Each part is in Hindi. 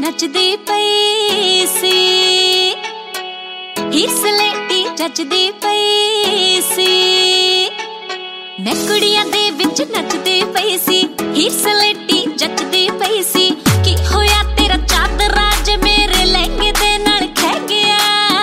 नचदी पई सी, हीर सलेटी जचदी पई सी। मैं कुड़ियां दे विच नचदी पई सी, हीर सलेटी जचदी पई सी। की होया तेरा चादरा ज मेरे लहंगे दे नाल खह गया।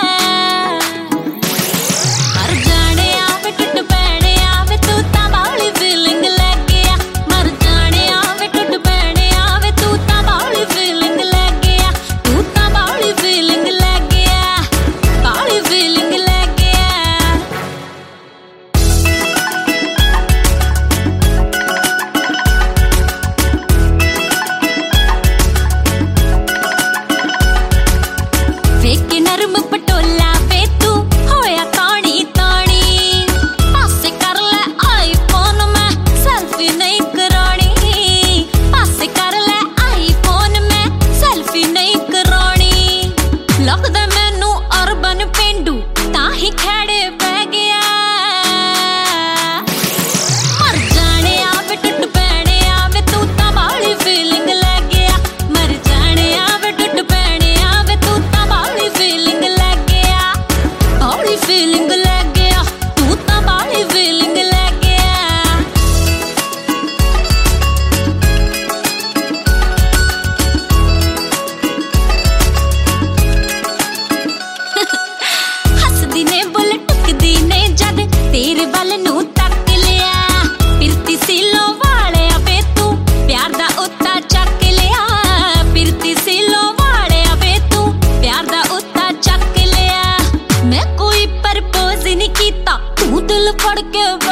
मर जाने आवे टुट पैणे आवे तू तां बाली फीलिंग लै गया। मर जाने आवे टुट पैणे आवे तू तां बाली फीलिंग लै गया। तू तां बाली फीलिंग लै गया, बाली फीलिंग लै गया। वे के नरम पटोला वे तू होया तानी तानी। पासे कर ले आईफोन में सेल्फी नहीं करानी। पासे कर ले आईफोन में सेल्फी नहीं करानी। लगदा मैनू अर्बन पेंडू तां ही खैड़े पै गया। मर जाने आवे टुट पैणे आवे तू तां बाली फीलिंग लै गया। मर जाने आवे टुट पैणे आवे तू तां बाली फीलिंग लै गया। बाली फीलिंग लै गया, तू तां बाली फीलिंग लै गया। हसदी ने बुल टुकदी ने जद तेरे वल नू तक लिया। फिरती सीलों वाले वे तू प्यार दा उत्ता चक लिया। फिरती सीलों वाले वे तू प्यार दा उत्ता चक लिया। मैं कोई प्रपोज नहीं कीता, तू दिल फड़ के